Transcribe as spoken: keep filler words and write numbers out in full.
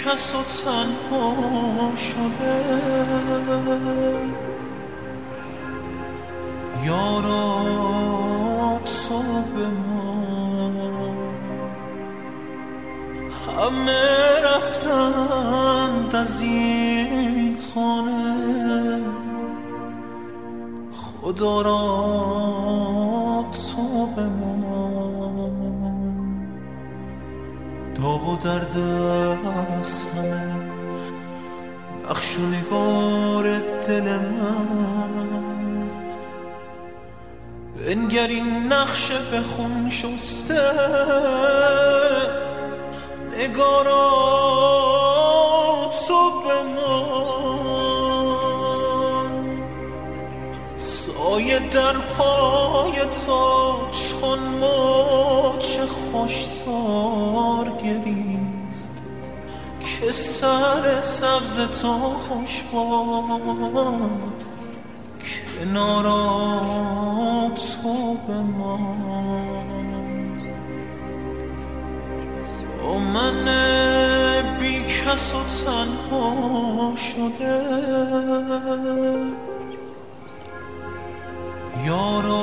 کس و تنها شده، یارات تو به ما همه رفتند از این خانه، خدا را تو به ما داغ و درد از همه نقش و نگار دل من، بنگر این نقشه به خون شسته، نگارا تو به من سایه در پای تا چون موج خوشتار گریست، که سر سبز تو خوش باد، کنارا تو به ماست. تو من بی کس و تنها شده، یارا